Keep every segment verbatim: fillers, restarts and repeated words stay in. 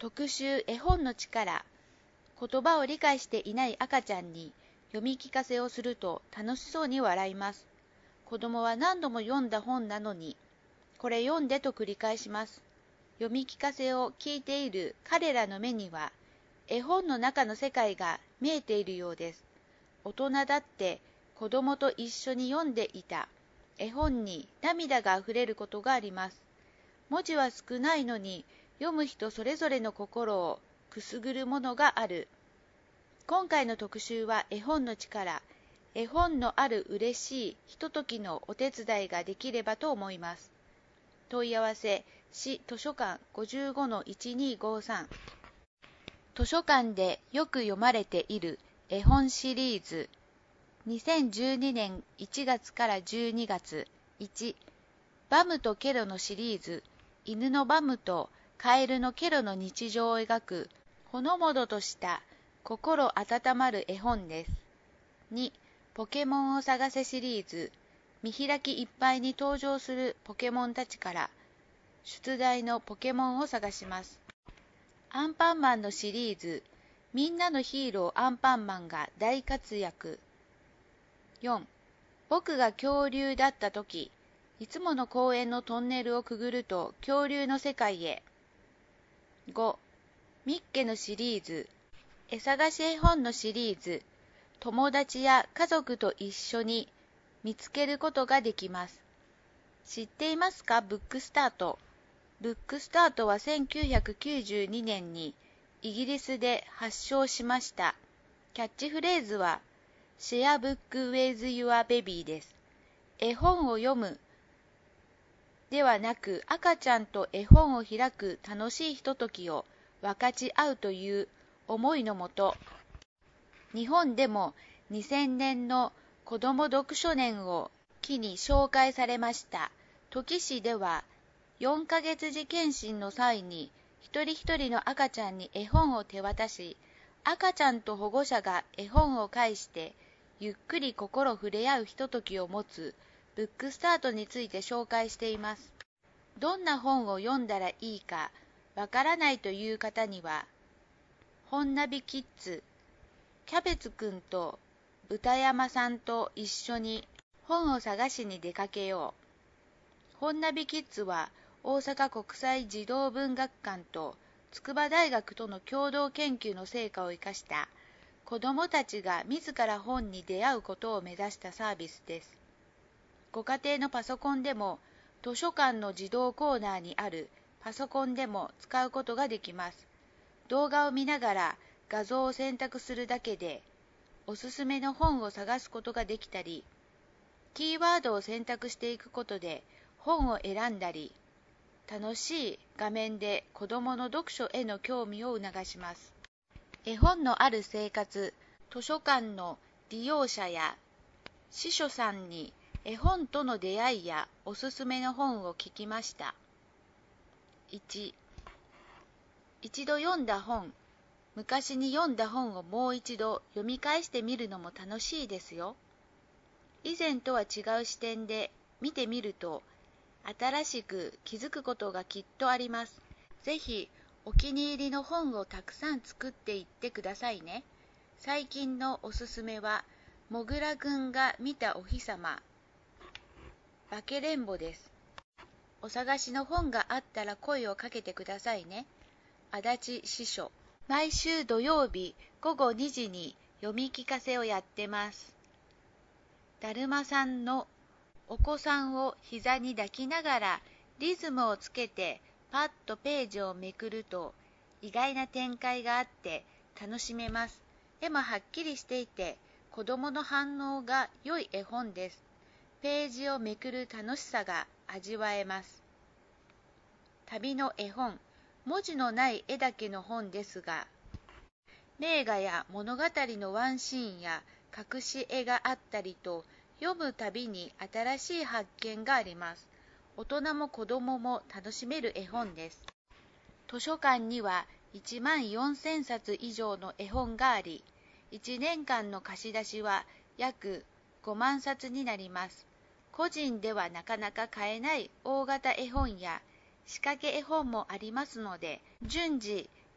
特集絵本の力。言葉を理解していない赤ちゃんに読み聞かせをすると楽しそうに笑います。子供は何度も読んだ本なのに、これ読んでと繰り返します。読み聞かせを聞いている彼らの目には、絵本の中の世界が見えているようです。大人だって子供と一緒に読んでいた絵本に涙があふれることがあります。文字は少ないのに、読む人それぞれの心をくすぐるものがある。今回の特集は絵本の力。絵本のある嬉しいひとときのお手伝いができればと思います。問い合わせ、市図書館 ごじゅうごのいちにーごさん。図書館でよく読まれている絵本シリーズ。にせんじゅうにねんいちがつからじゅうにがつ。いち、バムとケロのシリーズ。犬のバムとカエルのケロの日常を描くほのぼのとした心温まる絵本です。に、ポケモンを探せシリーズ。見開きいっぱいに登場するポケモンたちから出題のポケモンを探します。アンパンマンのシリーズ。みんなのヒーローアンパンマンが大活躍。よん、僕が恐竜だったとき、いつもの公園のトンネルをくぐると恐竜の世界へ。ご、ミッケのシリーズ。絵探し絵本のシリーズ。友達や家族と一緒に見つけることができます。知っていますか？ブックスタート。ブックスタートはせんきゅうひゃくきゅうじゅうにねんにイギリスで発祥しました。キャッチフレーズは Share Book with Your Baby です。絵本を読むではなく、赤ちゃんと絵本を開く楽しいひとときを分かち合うという思いのもと、日本でもにせんねんの子ども読書年を機に紹介されました。土岐市ではよんかげつじ検診の際に一人一人の赤ちゃんに絵本を手渡し、赤ちゃんと保護者が絵本を介してゆっくり心触れ合うひとときを持つブックスタートについて紹介しています。どんな本を読んだらいいかわからないという方には、本ナビキッズ、キャベツくんと豚山さんと一緒に本を探しに出かけよう。本ナビキッズは大阪国際児童文学館と筑波大学との共同研究の成果を生かした子どもたちが自ら本に出会うことを目指したサービスです。ご家庭のパソコンでも図書館の児童コーナーにあるパソコンでも使うことができます。動画を見ながら画像を選択するだけでおすすめの本を探すことができたり、キーワードを選択していくことで本を選んだり、楽しい画面で子どもの読書への興味を促します。絵本のある生活、図書館の利用者や司書さんに絵本との出会いやおすすめの本を聞きました。いち、一度読んだ本、昔に読んだ本をもう一度読み返してみるのも楽しいですよ。以前とは違う視点で見てみると、新しく気づくことがきっとあります。ぜひお気に入りの本をたくさん作っていってくださいね。最近のおすすめは、もぐらくんが見たお日様、化けれんぼです。お探しの本があったら声をかけてくださいね。足立司書。毎週土曜日ごごにじに読み聞かせをやってます。だるまさんのお子さんを膝に抱きながらリズムをつけてパッとページをめくると意外な展開があって楽しめます。絵もはっきりしていて子供の反応が良い絵本です。ページをめくる楽しさが味わえます。旅の絵本、文字のない絵だけの本ですが、名画や物語のワンシーンや隠し絵があったりと、読むたびに新しい発見があります。大人も子供も楽しめる絵本です。図書館にはいちまんよんせんさつ以上の絵本があり、いちねんかんの貸し出しは約ごまんさつになります。個人ではなかなか買えない大型絵本や仕掛け絵本もありますので、順次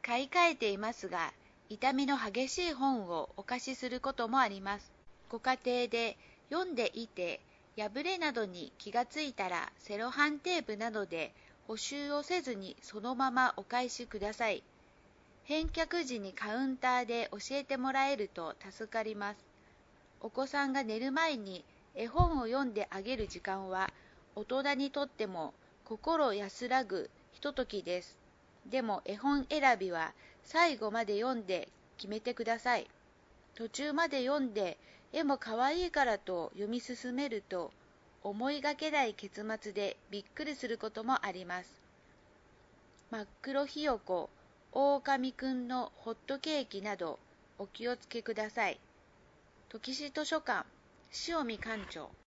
買い替えていますが、傷みの激しい本をお貸しすることもあります。ご家庭で読んでいて、破れなどに気がついたら、セロハンテープなどで補修をせずにそのままお返しください。返却時にカウンターで教えてもらえると助かります。お子さんが寝る前に絵本を読んであげる時間は、大人にとっても心安らぐひとときです。でも絵本選びは最後まで読んで決めてください。途中まで読んで絵も可愛いからと読み進めると、思いがけない結末でびっくりすることもあります。真っ黒ひよこ、狼くんのホットケーキなどお気をつけください。時志図書館、塩見館長。